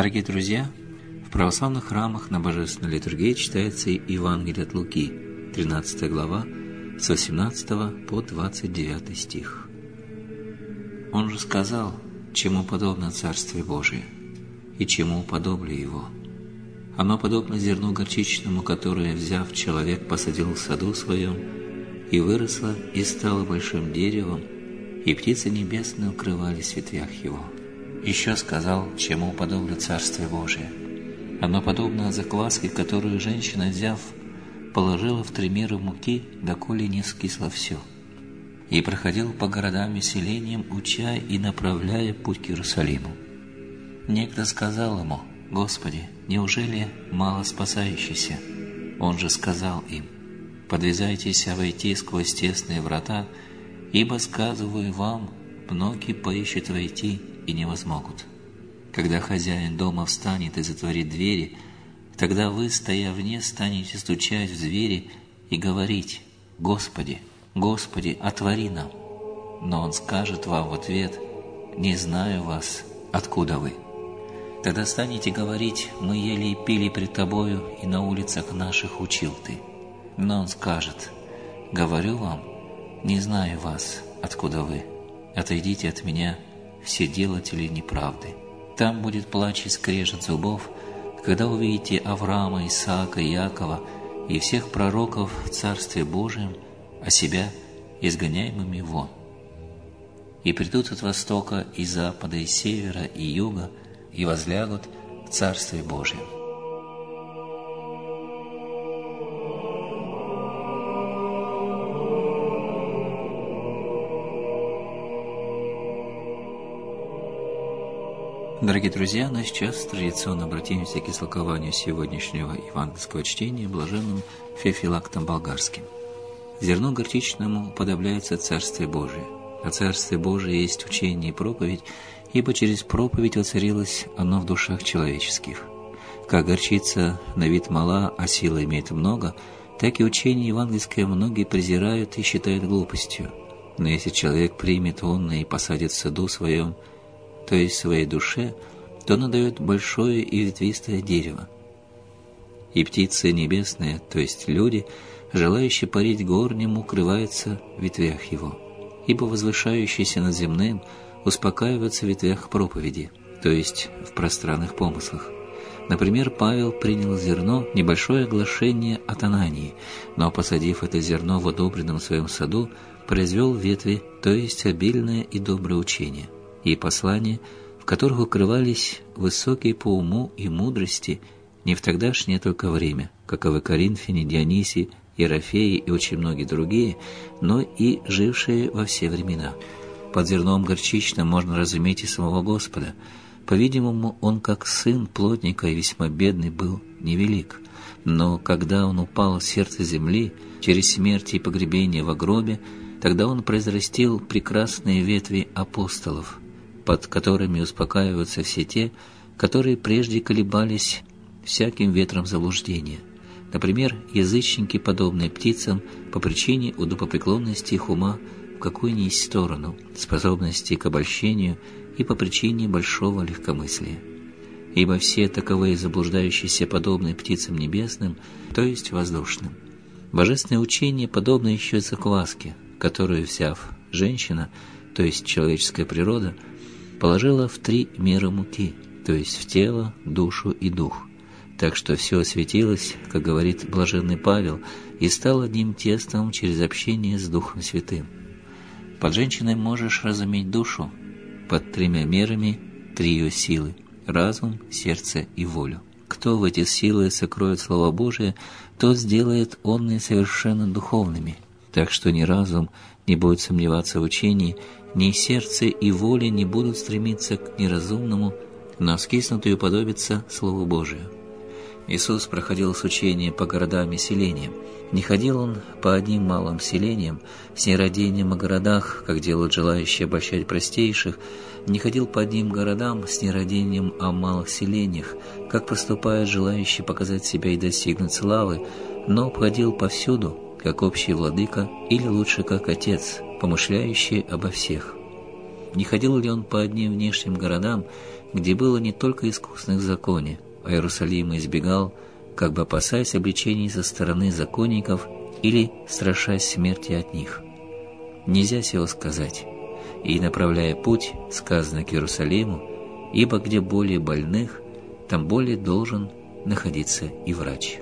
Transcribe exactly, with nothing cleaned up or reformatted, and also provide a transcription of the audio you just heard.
Дорогие друзья, в православных храмах на Божественной литургии читается Евангелие от Луки, тринадцатая глава, с восемнадцатого по двадцать девятый стих. Он же сказал, чему подобно Царствие Божие, и чему уподоблю его. Оно подобно зерну горчичному, которое, взяв, человек посадил в саду своем, и выросло, и стало большим деревом, и птицы небесные укрывались в ветвях его. Еще сказал, чему уподоблю Царствие Божие. Оно подобно закваске, которую женщина, взяв, положила в три меры муки, доколе не скисло все. И проходил по городам и селениям, уча и направляя путь к Иерусалиму. Некто сказал ему: «Господи, неужели мало спасающийся?» Он же сказал им: «Подвязайтесь войти сквозь тесные врата, ибо, сказываю вам, многие поищут войти и не возмогут. Когда хозяин дома встанет и затворит двери, тогда вы, стоя вне, станете стучать в двери и говорить: Господи, Господи, отвори нам. Но он скажет вам в ответ: не знаю вас, откуда вы. Тогда станете говорить: мы ели и пили пред тобою, и на улицах наших учил ты. Но он скажет: говорю вам, не знаю вас, откуда вы. Отойдите от меня, все делатели неправды. Там будет плач и скрежет зубов, когда увидите Авраама, Исаака, Иакова и всех пророков в Царстве Божьем, а себя изгоняемыми вон. И придут от востока, и запада, и севера, и юга, и возлягут в Царстве Божьем». Дорогие друзья, ну сейчас традиционно обратимся к истолкованию сегодняшнего евангельского чтения блаженным Феофилактом Болгарским. Зерну горчичному уподобляется Царствие Божие, а Царствие Божие есть учение и проповедь, ибо через проповедь воцарилось оно в душах человеческих. Как горчица на вид мала, а сила имеет много, так и учение евангельское многие презирают и считают глупостью. Но если человек примет онное и посадит в саду своем, то есть в своей душе, то оно дает большое и ветвистое дерево. И птицы небесные, то есть люди, желающие парить горним, укрываются в ветвях его, ибо возвышающиеся над земным успокаиваются в ветвях проповеди, то есть в пространных помыслах. Например, Павел принял зерно, небольшое оглашение от Анании, но, посадив это зерно в одобренном своем саду, произвел ветви, то есть обильное и доброе учение, и послания, в которых укрывались высокие по уму и мудрости не в тогдашнее только время, каковы Коринфяне, Дионисий, Ерофеи и очень многие другие, но и жившие во все времена. Под зерном горчичным можно разуметь и самого Господа. По-видимому, он, как сын плотника и весьма бедный, был невелик. Но когда он упал в сердце земли, через смерть и погребение во гробе, тогда он произрастил прекрасные ветви апостолов, под которыми успокаиваются все те, которые прежде колебались всяким ветром заблуждения. Например, язычники, подобные птицам, по причине удобопреклонности их ума в какую ни есть сторону, способности к обольщению и по причине большого легкомыслия. Ибо все таковые заблуждающиеся подобны птицам небесным, то есть воздушным. Божественное учение подобно еще закваске, которую, взяв, женщина, то есть человеческая природа, положила в три меры муки, то есть в тело, душу и дух, так что все осветилось, как говорит блаженный Павел, и стало одним тестом через общение с Духом Святым. Под женщиной можешь разуметь душу, под тремя мерами три ее силы – разум, сердце и волю. Кто в эти силы сокроет Слово Божие, тот сделает онные совершенно духовными, так что ни разум не будет сомневаться в учении, ни сердце и воля не будут стремиться к неразумному, но скиснутую уподобиться Слову Божию. Иисус проходил с учением по городам и селениям. Не ходил он по одним малым селениям, с нерадением о городах, как делают желающие обольщать простейших, не ходил по одним городам с нерадением о малых селениях, как поступают желающие показать себя и достигнуть славы, но обходил повсюду, как общий владыка или лучше как отец, помышляющий обо всех. Не ходил ли он по одним внешним городам, где было не только искусных в законе, а Иерусалима избегал, как бы опасаясь обличений со стороны законников или страшась смерти от них? Нельзя сего сказать. И, направляя путь, сказано к Иерусалиму, ибо где более больных, там более должен находиться и врач.